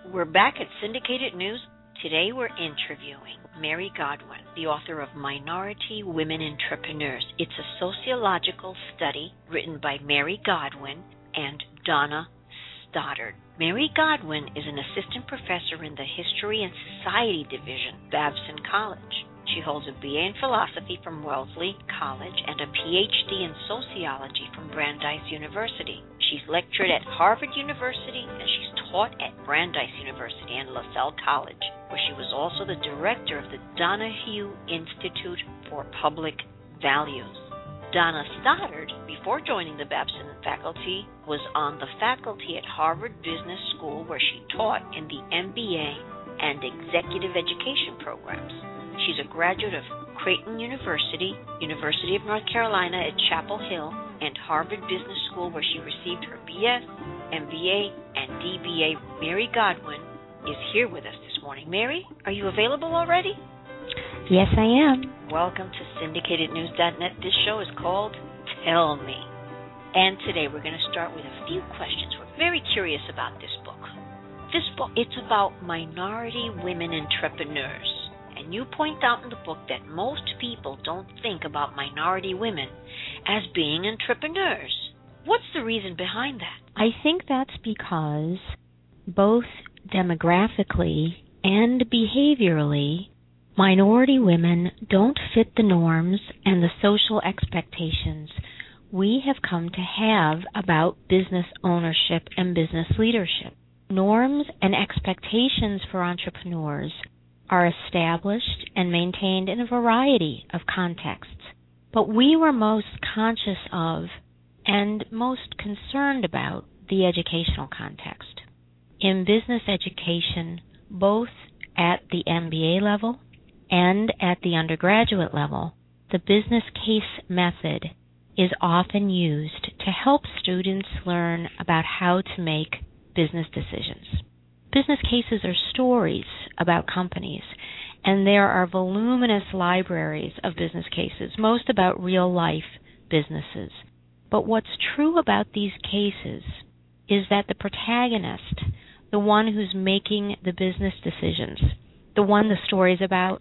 We're back at Syndicated News. Today we're interviewing Mary Godwin, the author of Minority Women Entrepreneurs. It's a sociological study written by Mary Godwin and Donna Stoddard. Mary Godwin is an assistant professor in the History and Society Division, Babson College. She holds a BA in philosophy from Wellesley College and a PhD in sociology from Brandeis University. She's lectured at Harvard University and she's taught at Brandeis University and LaSalle College, where she was also the director of the Donahue Institute for Public Values. Donna Stoddard, before joining the Babson faculty, was on the faculty at Harvard Business School, where she taught in the MBA and Executive Education programs. She's a graduate of Creighton University, University of North Carolina at Chapel Hill, and Harvard Business School, where she received her BS, MBA, and DBA. Mary Godwin is here with us this morning. Mary, are you available already? Yes, I am. Welcome to syndicatednews.net. This show is called Tell Me. And today we're going to start with a few questions. We're very curious about this book. This book, it's about minority women entrepreneurs. And you point out in the book that most people don't think about minority women as being entrepreneurs. What's the reason behind that? I think that's because both demographically and behaviorally, minority women don't fit the norms and the social expectations we have come to have about business ownership and business leadership. Norms and expectations for entrepreneurs are established and maintained in a variety of contexts. But we were most conscious of and most concerned about the educational context. In business education, both at the MBA level and at the undergraduate level, the business case method is often used to help students learn about how to make business decisions. Business cases are stories about companies, and there are voluminous libraries of business cases, most about real-life businesses. But what's true about these cases is that the protagonist, the one who's making the business decisions, the one the story's about,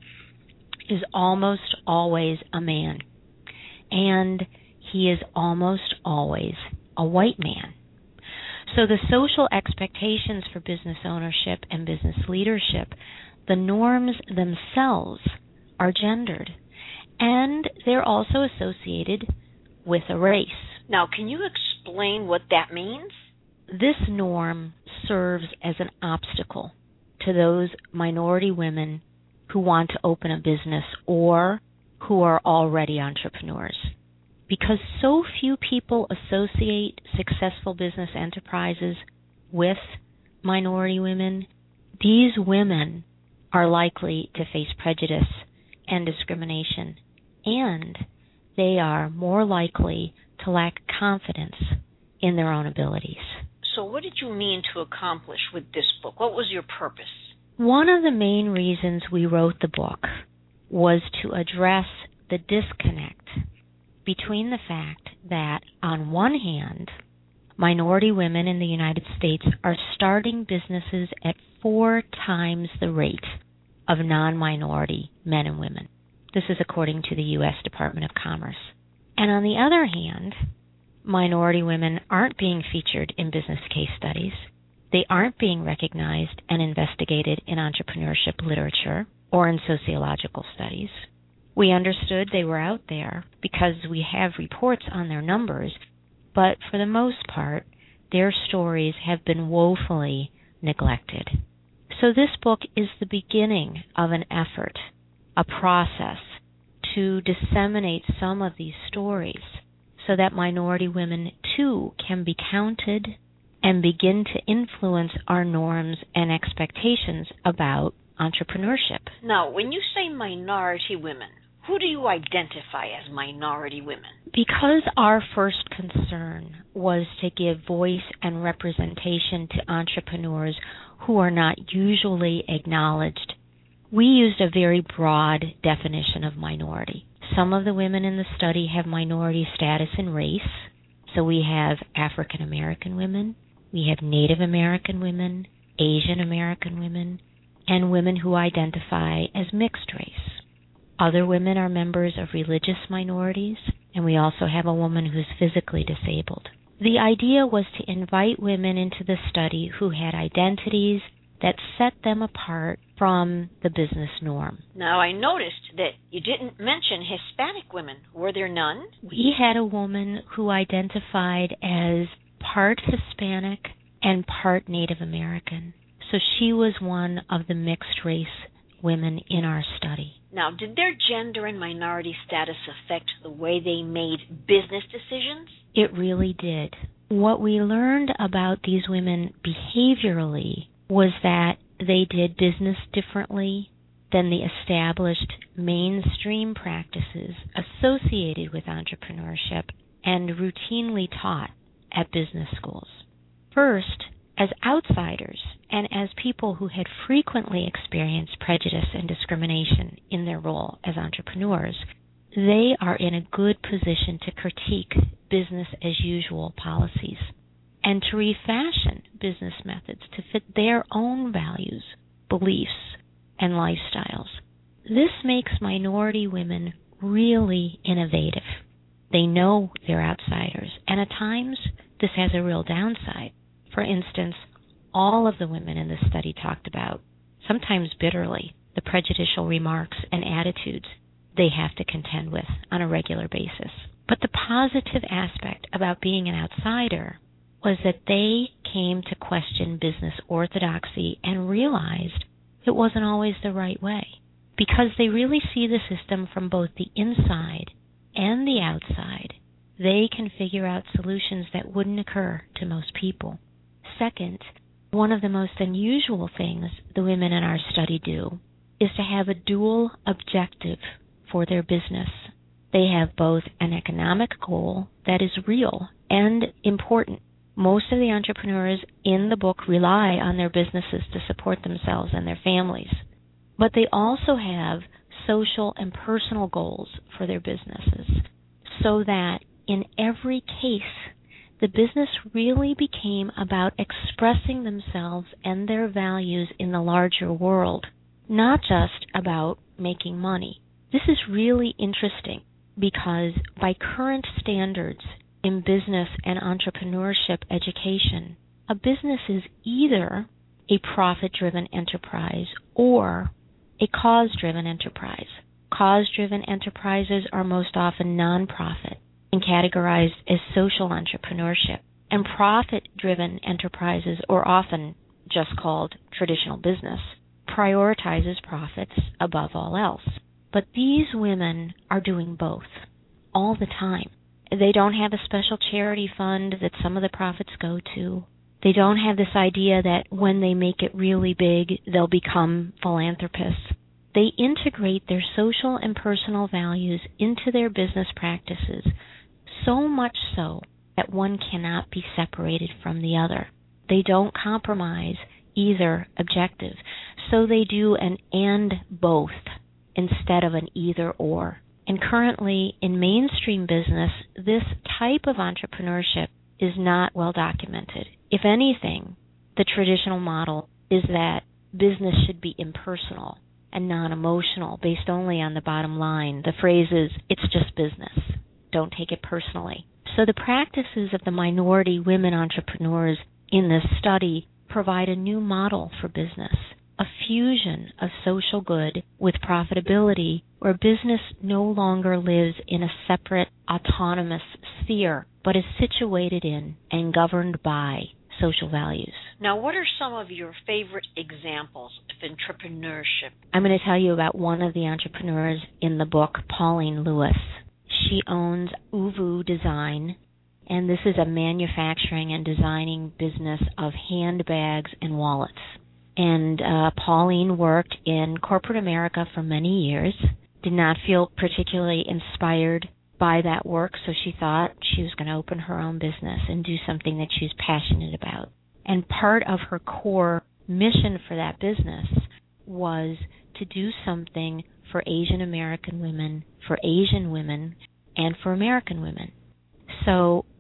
is almost always a man. And he is almost always a white man. So the social expectations for business ownership and business leadership, the norms themselves are gendered. And they're also associated with a race. Now, can you explain what that means? This norm serves as an obstacle to those minority women who want to open a business or who are already entrepreneurs. Because so few people associate successful business enterprises with minority women, these women are likely to face prejudice and discrimination, and they are more likely to lack confidence in their own abilities. So what did you mean to accomplish with this book? What was your purpose? One of the main reasons we wrote the book was to address the disconnect between the fact that, on one hand, minority women in the United States are starting businesses at 4 times the rate of non-minority men and women. This is according to the U.S. Department of Commerce. And on the other hand, minority women aren't being featured in business case studies. They aren't being recognized and investigated in entrepreneurship literature or in sociological studies. We understood they were out there because we have reports on their numbers, but for the most part, their stories have been woefully neglected. So this book is the beginning of an effort, a process, to disseminate some of these stories so that minority women, too, can be counted and begin to influence our norms and expectations about entrepreneurship. Now, when you say minority women, who do you identify as minority women? Because our first concern was to give voice and representation to entrepreneurs who are not usually acknowledged, we used a very broad definition of minority. Some of the women in the study have minority status in race. So we have African American women, we have Native American women, Asian American women, and women who identify as mixed race. Other women are members of religious minorities, and we also have a woman who's physically disabled. The idea was to invite women into the study who had identities that set them apart from the business norm. Now, I noticed that you didn't mention Hispanic women. Were there none? We had a woman who identified as part Hispanic and part Native American. So she was one of the mixed race women in our study. Now, did their gender and minority status affect the way they made business decisions? It really did. What we learned about these women behaviorally was that they did business differently than the established mainstream practices associated with entrepreneurship and routinely taught at business schools. First, as outsiders and as people who had frequently experienced prejudice and discrimination in their role as entrepreneurs, they are in a good position to critique business as usual policies and to refashion business methods to fit their own values, beliefs, and lifestyles. This makes minority women really innovative. They know they're outsiders, and at times this has a real downside. For instance, all of the women in this study talked about, sometimes bitterly, the prejudicial remarks and attitudes they have to contend with on a regular basis. But the positive aspect about being an outsider was that they came to question business orthodoxy and realized it wasn't always the right way, because they really see the system from both the inside and the outside. They can figure out solutions that wouldn't occur to most people. Second, one of the most unusual things the women in our study do is to have a dual objective for their business. They have both an economic goal that is real and important. Most of the entrepreneurs in the book rely on their businesses to support themselves and their families. But they also have social and personal goals for their businesses, so that in every case, the business really became about expressing themselves and their values in the larger world, not just about making money. This is really interesting because by current standards in business and entrepreneurship education, a business is either a profit-driven enterprise or a cause-driven enterprise. Cause-driven enterprises are most often nonprofit and categorized as social entrepreneurship, and profit-driven enterprises, or often just called traditional business, prioritizes profits above all else. But these women are doing both all the time. They don't have a special charity fund that some of the profits go to. They don't have this idea that when they make it really big, they'll become philanthropists. They integrate their social and personal values into their business practices, so much so that one cannot be separated from the other. They don't compromise either objective, so they do an and both instead of an either or. And currently, in mainstream business, this type of entrepreneurship is not well documented. If anything, the traditional model is that business should be impersonal and non-emotional, based only on the bottom line. The phrase is, it's just business. Don't take it personally. So the practices of the minority women entrepreneurs in this study provide a new model for business, a fusion of social good with profitability, where business no longer lives in a separate autonomous sphere, but is situated in and governed by social values. Now, what are some of your favorite examples of entrepreneurship? I'm going to tell you about one of the entrepreneurs in the book, Pauline Lewis. She owns Uvu Design, and this is a manufacturing and designing business of handbags and wallets. And Pauline worked in corporate America for many years, did not feel particularly inspired by that work, so she thought she was going to open her own business and do something that she was passionate about. And part of her core mission for that business was to do something for Asian American women, for Asian women, and for American women. So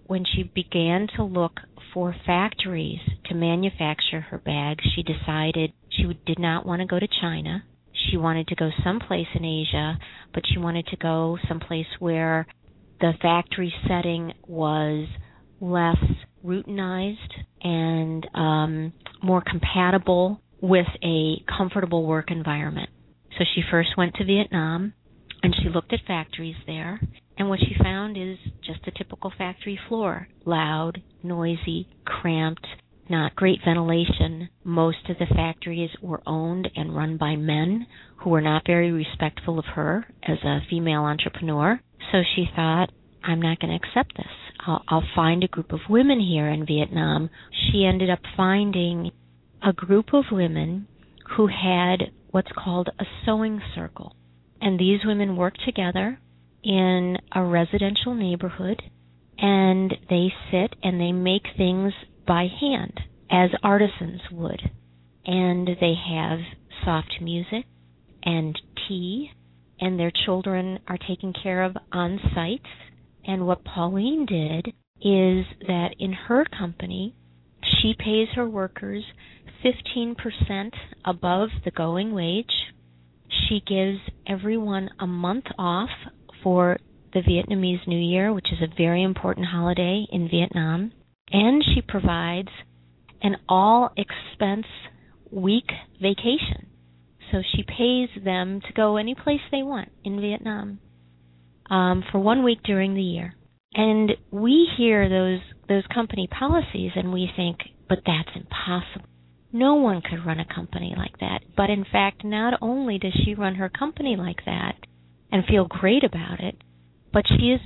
when she began to look for factories to manufacture her bags, she decided she did not want to go to China. She wanted to go someplace in Asia, but she wanted to go someplace where the factory setting was less routinized and more compatible with a comfortable work environment. So she first went to Vietnam, and she looked at factories there, and what she found is just a typical factory floor. Loud, noisy, cramped, not great ventilation. Most of the factories were owned and run by men who were not very respectful of her as a female entrepreneur. So she thought, I'm not going to accept this. I'll find a group of women here in Vietnam. She ended up finding a group of women who had what's called a sewing circle. And these women work together in a residential neighborhood, and they sit and they make things by hand, as artisans would. And they have soft music and tea, and their children are taken care of on site. And what Pauline did is that in her company, she pays her workers 15% above the going wage. She gives everyone a month off for the Vietnamese New Year, which is a very important holiday in Vietnam. And she provides an all-expense week vacation. So she pays them to go any place they want in Vietnam for 1 week during the year. And we hear those company policies and we think, but that's impossible. No one could run a company like that. But in fact, not only does she run her company like that and feel great about it, but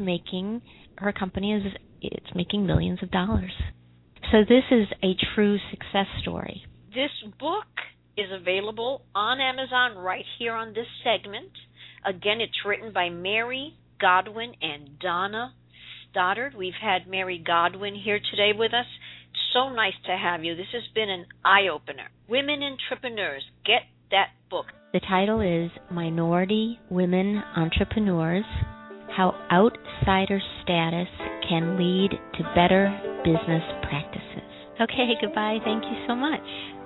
her company is making millions of dollars. So this is a true success story. This book is available on Amazon right here on this segment. Again, it's written by Mary Godwin and Donna Stoddard. We've had Mary Godwin here today with us. So nice to have you. This has been an eye-opener. Women Entrepreneurs, get that book. The title is Minority Women Entrepreneurs, How Outsider Status Can Lead to Better Business Practices. Okay, goodbye. Thank you so much.